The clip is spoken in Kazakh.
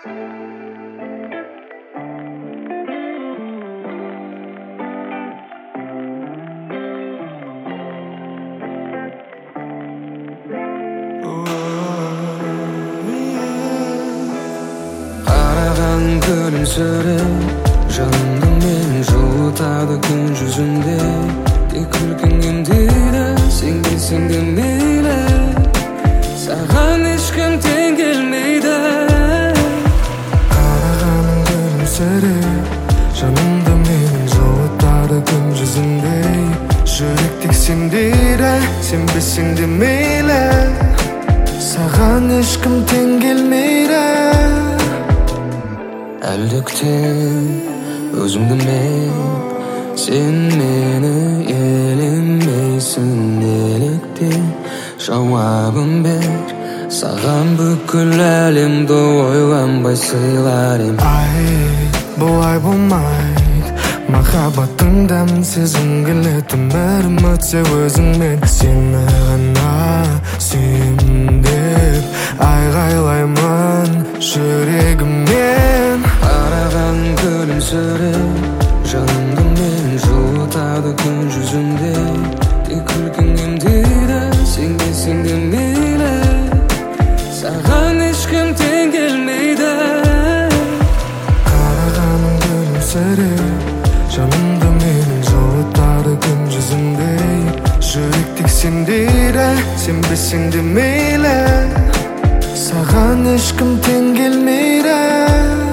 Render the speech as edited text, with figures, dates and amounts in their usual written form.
Karagan gülümsürüp Canımda meni жылытады күн жүзінде Тек күлкің емдейді Сен келсең де мейлі Саған ешкім тең келмейді Қарағаның гүлімсіреп Жанымда мені жылытады күн жүзінде Жүрек тек сендейді Сенбесең де мейлі Саған ешкім тең келмейді Әлде күтем өзімді мен Сен мені елемейсің неліктен Жауабын бер Саған бүкіл әлемді ойланбай сыйлар ем Бұлай болмайды Махаббаттың дәмін сезім келеді Өмірім өтсе өзіңмен Сені ғана сүйемін деп Айғайлаймын жүрегіммен Қараған күлімсіреп Жанымды мен жылытады күн жүзінде Тек күлкің емдейді Сен келсең де мейлі Саған ешкім тең келмейді Қарағаның күлімсіреп Жанымды мен жылытады күн жүзінде Жүрек тек сендейді Сенбесең де мейлі Саған ешкім тең келмейді